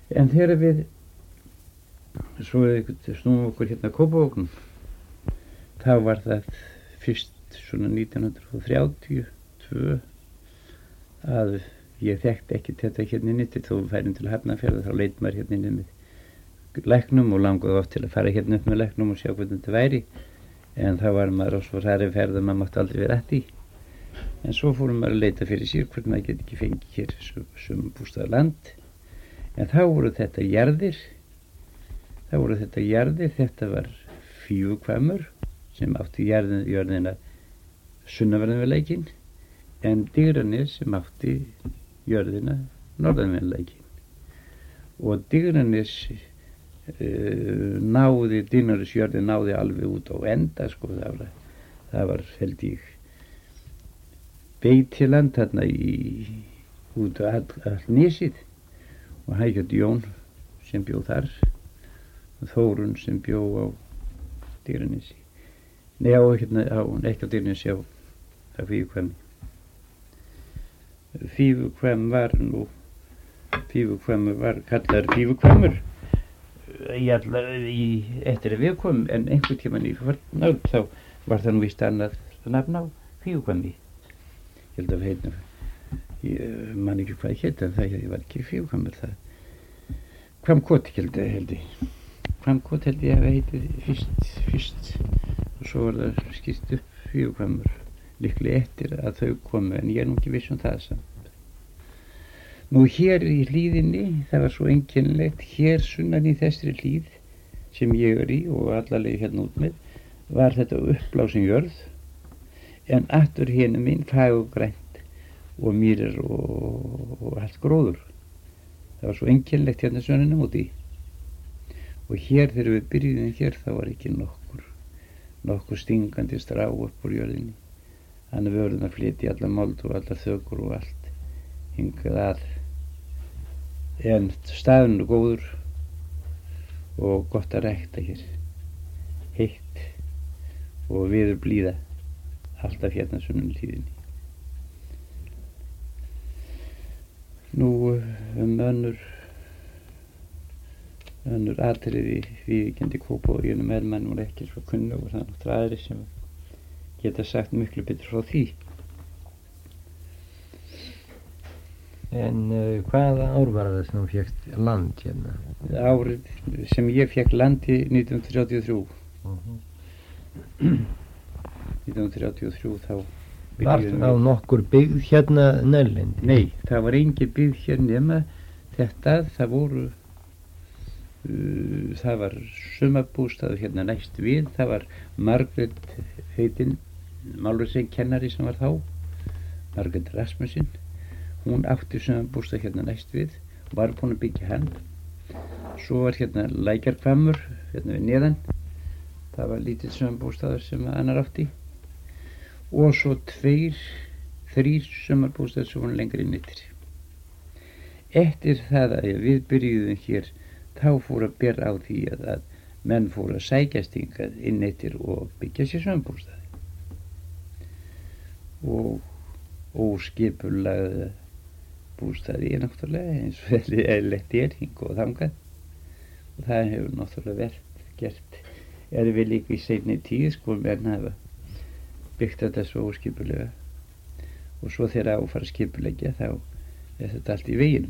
En þegar við svo snúum okkur hérna Kópavogum, þá var það fyrst svona 1932 að ég þekkti ekki þetta hérna inni til þó við færum til Hafnarfjarðar, þá leit maður hérna inni með læknum og langaði oft til að fara hérna upp með læknum og sjá hvernig þetta væri, en þá var maður á svo hraðri ferð að maður mátti aldrei vera eftir. En svo fórum maður að leita fyrir sér hvort maður geti ekki fengið hér sumarbústaðarland. En þá voru þetta jarðir, þetta var Fífuhvammur sem átti jörðina sunnanverðan við lækinn, en Digranes sem átti jörðina norðan við lækinn. Og Digranes Digranesjörðin náði alveg út á enda, sko, það var held ég beitiland þarna út á all nesið, og hann hét Jón sem bjó þar og Þórunn sem bjó á Digranesi. Nei, ekki á Digranesi, á Fífuhvammi. Fífuhvammur var kallaður Fífuhvammur eftir að við komum, en einhvern tímann í fornöld þá var það nú víst annað nafn á Fífuhvammi. Ég held að heitna, ég man ekki hvað hétt, en það var ekki Fífuhvammur, það Hvammkot held ég. Hvammkot held ég að heitið fyrst og svo var það skipt upp Fífuhvammur líklega eftir að þau komu, en ég nú ekki viss það samt. Nú hér í hlíðinni, það var svo einkennilegt, hér sunnan í þessari hlíð sem ég í og allarleið hérna út með, var þetta uppblásin jörð, en aftur hérna mín fagurgrænt og mýrar og allt gróður. Það var svo einkennilegt hérna sönnunum úti. Og hér þegar við byrjuðum hér, þá var ekki nokkur stingandi strá upp úr jörðinni. Þannig við vorum að flytja allar mold og allar þökur og allt hingað að. En staðurinn er góður og gott að rækta hér. Heitt og veður blíða alltaf hérna sunnum hlíðinni. Nú önnur atriði viðurkenndi Kópavoginum er mann voru ekki svo kunnug og það er náttúrulega aðrir sem geta sagt miklu betur frá því. En hvaða ár var það sem þú fékkst land hérna? Árið sem ég fékk landi 1933. 1933 þá Var þá nokkur byggð hérna nærlendi? Nei, það var engin byggð hér nema þetta, það var sumarbústaður hérna næst við, það var Margrét heitin, málarsveinkennari sem var þá, Margrét Rasmussen, hún átti sumarbústað hérna næst við, var búin að byggja hann. Svo var hérna Lækjarhvammur, hérna við neðan, það var lítill sumarbústaður sem annar átti. Og svo 2-3 sumarbústaðir sem voru lengri inn yttir. Eftir það að við byrjuðum hér, þá fór að bera á því að menn fór að sækjast hingað inn yttir og byggja sér sumarbústaði. Og óskipulagða bústaði er náttúrulega eins og eðlilegt er hingað og þangað. Og það hefur náttúrulega verið gert. Er við líka í seinni tíð, sko, menn hafa byggt þetta svo óskipulega og svo þegar áfara að skipulegja þá er þetta allt í veginum.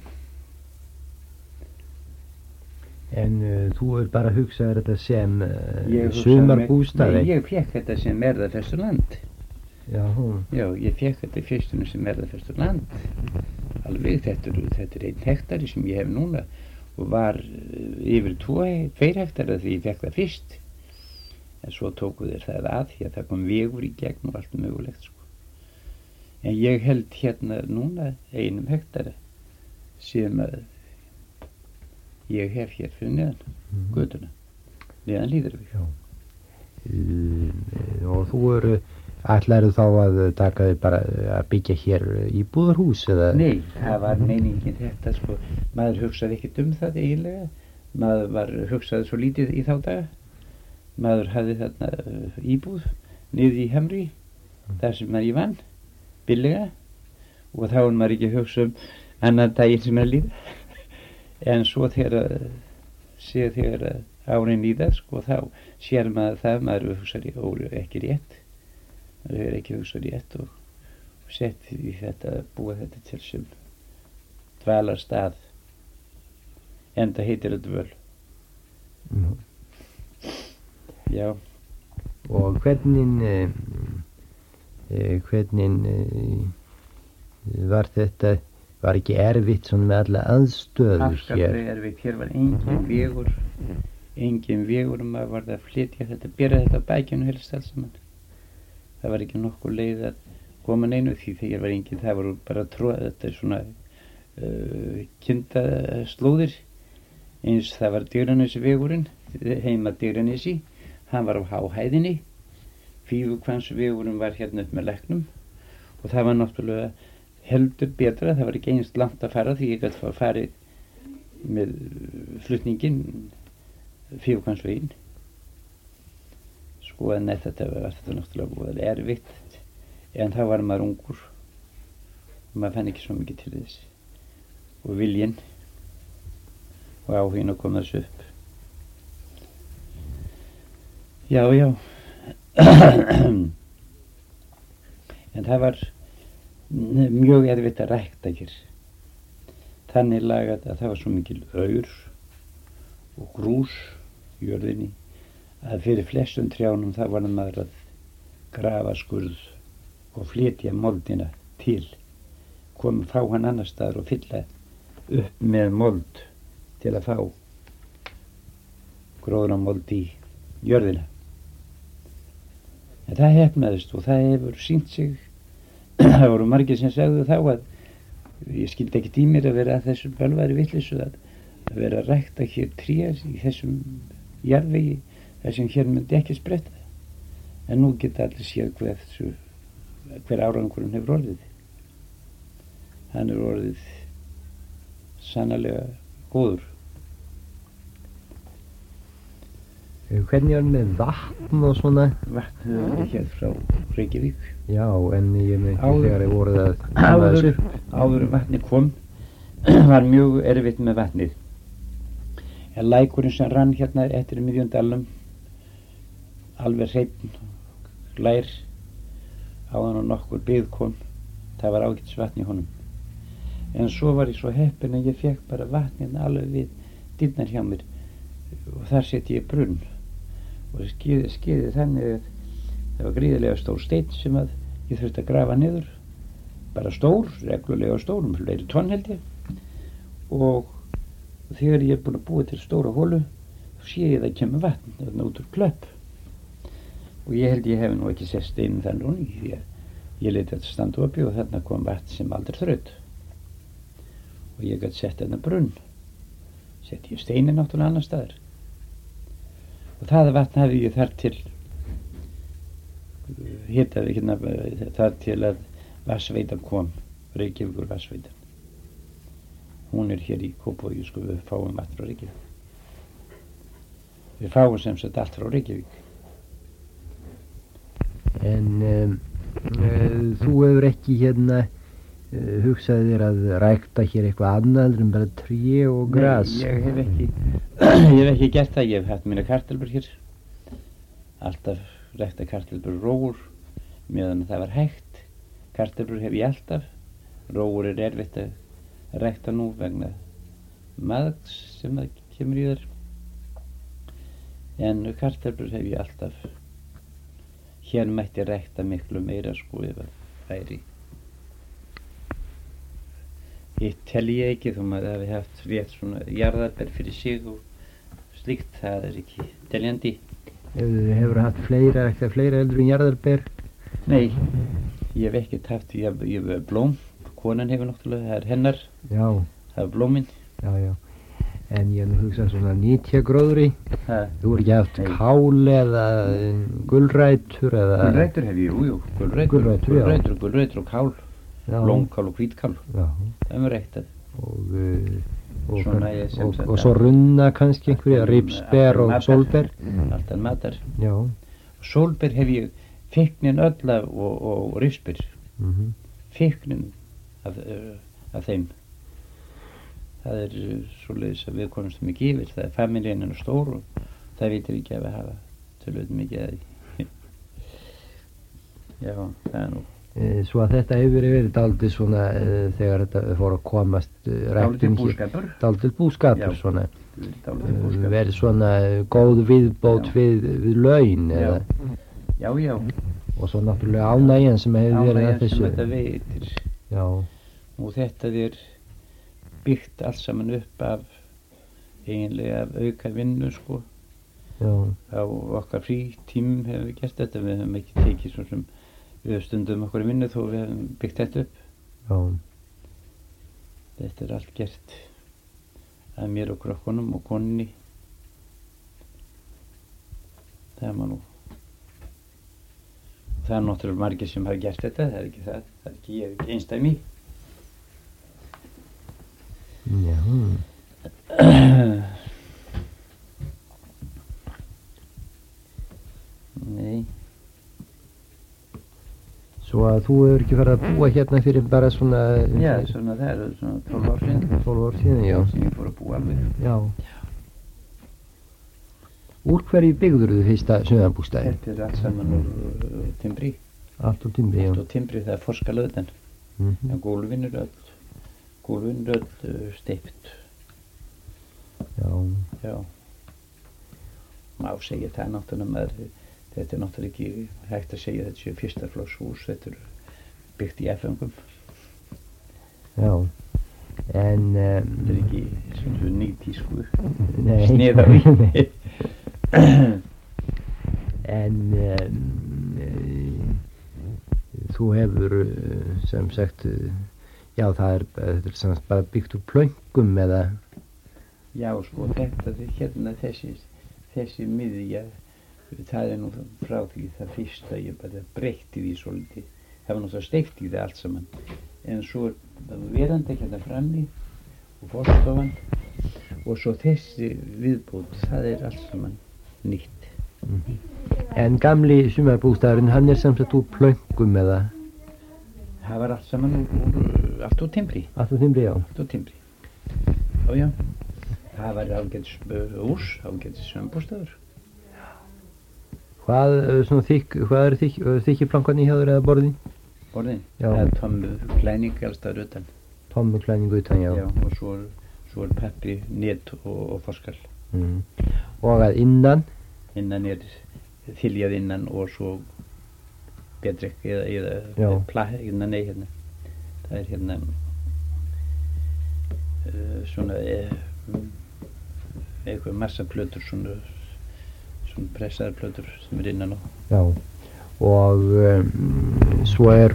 En þú er bara að hugsa þetta sem sumarbústaði? Nei, ég fékk þetta sem erfðafesturland. Já, ég fékk þetta í fyrstunum sem erfðafesturland. Alveg, þetta er 1 hektari sem ég hef núna og var yfir 2 hektara því ég fékk það fyrst. En svo tóku þeir það að því að það kom vegur í gegn og allt mögulegt, sko. En ég held hérna núna 1 hektara sem að ég hef hér fyrir neðan götuna, neðan Hlíðarvík. Og þú ætlarðu þá að taka þig bara að byggja hér íbúðarhús eða? Nei, það var meiningin þetta, sko. Maður hugsaði ekkert það eiginlega. Maður hugsaði svo lítið í þá daga. Maður hafði þarna íbúð niður í Hamri, þar sem maður vann, billega, og þá var maður ekki að hugsa annan daginn sem er að líða. En svo þegar árin líða, sko, þá sér maður það, maður hugsar ekki rétt. Maður hefur ekki hugsað rétt og sett í þetta, búið þetta til sem dvalarstað. Enda heitir þetta dvöl. Já. Og hvernig var þetta, var ekki erfitt svona með alla aðstöðu hér? Afskaplega erfitt, hér var engin vegur, maður var að flytja þetta, bera þetta á bækinu helst alls saman. Það var ekki nokkur leið að koma neinu því þegar var engin, það voru bara þetta svona kindaslóðir, eins það var Digranesvegurinn, heima Digranesi, hann var á háhæðinni, Fífukvansvegurinn var hérna upp með Læknum og það var náttúrulega heldur betra, það var ekki einst langt að fara því ég gæti farið með flutningin Fífukvansveginn. Sko en þetta var náttúrulega voðalega erfitt, en þá var maður ungur og maður fann ekki svo mikið til þess og viljinn og áhuginn að koma þessu upp. Já. En það var mjög erfitt að rækta hér. Þannig lagað að það var svo mikil aur og grús í jörðinni að fyrir flestum trjánum það var maður að grafa skurð og flytja moldina til, koma frá hann annar staðar og fylla upp með mold til að fá gróðramold í jörðina. En það hefnaðist og það hefur sýnt sig. Það voru margir sem sagðu þá að ég skildi ekkert í mér að vera að þessu bölværi vitleysu að vera að rækta hér tré í þessum jarðvegi þar sem hér myndi ekki spretta. En nú geta allir séð hver árangurinn hefur orðið. Hann er orðið sannarlega góður. Hvernig var með vatn og svona? Vatn hér frá Reykjavík. Já, en ég með ekki þegar ég voruð að koma þessu. Áður vatni kom var mjög erfitt með vatnið. En lækurinn sem rann hérna eftir Miðjundalnum, alveg hreinn, lær, áðan og nokkur byggð kom, það var ágætis vatn í honum. En svo var ég svo heppinn að ég fekk bara vatn hérna alveg við dyrnar hjá mér og þar sett ég brunn. Og skeiði þannig að það var gríðarlega stór steinn sem að ég þurfti að grafa niður, bara stór, reglulega stór, fleiri tonn held ég, og þegar ég er búin að búa til stóra hólu þá sé ég að það kemur vatn þarna út úr klöpp og ég held ég hef nú ekki sett steinin þann rúni því að ég leti þetta standa uppi og þarna kom vatn sem aldrei þraut og ég gæti sett þarna brunn, sett ég steinin náttúrulega annar staðar. Og það vatn hafði ég þar til hitaði hérna þar til að vatnsveitan kom, Reykjavíkur vatnsveitan. Hún er hér í Kópavogi, sko, við fáum vatn frá Reykjavík. Við fáum sem sagt allt frá Reykjavík. En þú hefur ekki hérna hugsað þér að rækta hér eitthvað annað en bara tré og gras? Nei, ég hef ekki gert það. Ég hef haft mína kartöflur hér, alltaf rækta kartöflur rógur meðan það var hægt. Kartöflur hef ég alltaf, rógur er erfitt að rækta nú vegna maðks sem það kemur í þar, en kartöflur hef ég alltaf. Hér mætti rækta miklu meira, sko, ef það væri. Hitt tel ég ekki þó maður hafi haft rétt svona jarðarber fyrir sig og slíkt, það er ekki teljandi. Hefur haft fleira heldur en jarðarber? Nei, ég hef ekkert haft, ég hef blóm, konan hefur náttúrulega, það er hennar, já. Það er blóminn. Já, en ég hef hugsað svona nytjagróðri, þú er ekki haft Nei. Kál eða gulrætur eða... Gulrætur hef ég, jú, gulrætur og kál. Blómkál og hvítkál, það er ræktað. Og svo runna kannski einhverja, ripsber og sólber. Alltaf matar. Já. Sólber hef ég feiknin öll af og ripsber. Feiknin af þeim. það svoleiðis að við komumst mikið yfir, það familjan stór og það vitir ekki að við hafa tölvöld mikið að því. Já, það nú. Svo að þetta hefur verið dálítið svona þegar þetta fór að komast ræktin hér. Dálítið búskapur. Já, svona. Dálítið búskapur. Verið svona góð viðbót við laun eða. Já. Og svo náttúrulega ánægjan sem hefur verið að þessu. Ánægjan sem þetta veitir. Já. Og þetta byggt allt saman upp af eiginlega af auka vinnu sko. Já. Á okkar frítímum hefur við gert þetta, við höfum ekki tekið svo sem við stundum okkur í vinnu þó við hefum byggt þetta upp. Já. Þetta allt gert af mér og krökkunum og konunni. Það nú. Það náttúrulega margir sem hafa gert þetta, það ekki það. Það ekki ég ekki einstæmi. Já. Nei. Svo að þú hefur ekki farið að búa hérna fyrir bara svona... Já, svona það svona 12 ár síðan. 12 ár síðan, já. Sem ég fór að búa alveg. Já. Úr hverju byggður þú fyrsta sunnanbústaði? Þetta allt saman úr timbri. Allt úr timbri, já. Allt úr timbri, það forskalöðan. En gólfin öll steypt. Já. Má segja það náttúrulega þetta náttúrulega ekki hægt að segja þetta séu fyrsta flokks hús, þetta byggt í F-öngum. Já, en... þetta ekki svona nýtísku snið á því. En þú hefur sem sagt, já þetta sem sagt bara byggt úr plöngum eða? Já sko, þetta hérna þessi miðja, það nú frá því það fyrsta ég bara breytti því svolítið. Það var náttúrulega steikt í það allt saman. En svo verandi hérna frammi og forstofan og svo þessi viðbót, það allt saman nýtt. En gamli sumarbústaðurinn, hann sem sagt úr plöngum eða? Það var allt saman allt úr timbri. Allt úr timbri, já. Allt úr timbri. Já. Það var ágætis hús, ágætis sumarbústaður. Hvað er þykki plankan í hjá þér eða borðin? Borðin? Já. Það tommu klæning alls staðar utan. Tommu klæning utan, já. Já, og svo peppi, net og forskal. Og að innan? Innan þiljað innan og svo bedrekk eða plað innan hérna. Það hérna svona eitthvað massa plötur svona pressaðar plötur sem innan á. Já, og svo er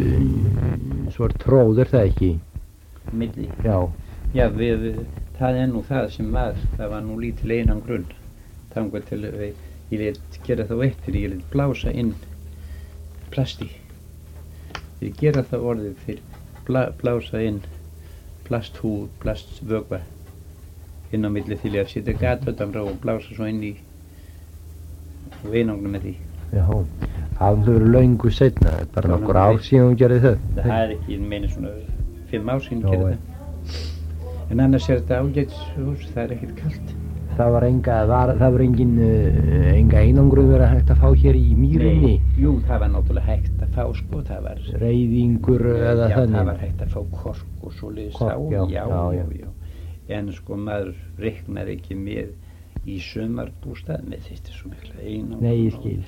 tróð, það ekki? Milli? Já. Já, það nú það sem það var nú lítil einangrun. Þangað til ég lét gera þá eftir, ég lét blása inn plasti. Ég gera það orðið fyrir blása inn plasthúð, plastvögva inn á milli til ég að setja gat utan frá og blása svo inn í einangrun með því. Já, það verður löngu seinna, bara nokkur ár síðan hún gerði það. Það ekki, ég meina svona 5 ár síðan gerði það. En annars þetta ágætis hús, það ekkert kalt. Það var engin einangrun verið hægt að fá hér í mýrinni? Nei, jú, það var náttúrulega hægt að fá sko, það var... Reyðingur eða þannig? Já, það var hægt að fá kork og svoleiðis á. Já. En sko maður reiknar ekki með í sumarbústað með þetta svo mikla einangrun. Nei, ég skil.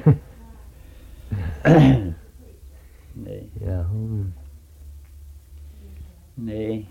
Nei. Já. Nei.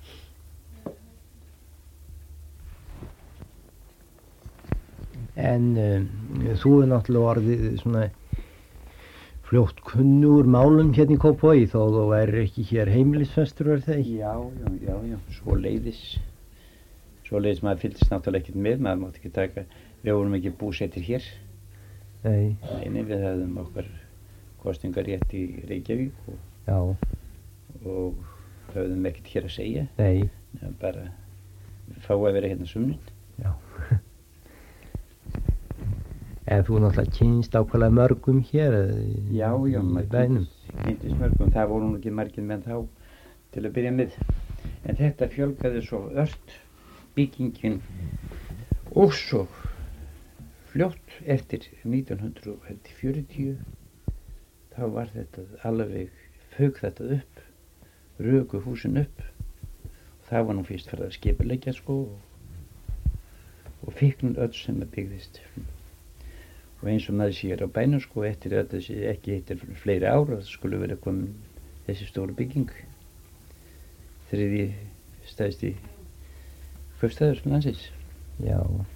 En þú náttúrulega orðið svona fljótt kunnur málum hérna í Kópavogi þó þú værir ekki hér heimilisfestur, er það ekki? Já, svoleiðis maður fylgist náttúrulega ekkert með, maður mátti ekki taka, við vorum ekki búsettir hér. Nei. Nei, við höfðum okkar kosningarétt í Reykjavík og höfðum ekkert hér að segja. Nei. Bara fá að vera hérna sumrin. Já. En þú náttúrulega kynst ákveðlega mörgum hér Já, í bænum? Kynntist mörgum, það voru nú ekki margir menn þá til að byrja með. En þetta fjölgaði svo ört byggingin og svo fljótt eftir 1940 þá var þetta alveg fauk þetta upp, röku húsin upp og það var nú fyrst fyrir að skipuleggja sko og fiknum öll sem það byggðist og eins og maður sér á bænum sko eftir að þessi ekki eftir fleiri ára það skulle vera komin þessi stóru bygging þriðji stærsti kaupstaður landsins. Já.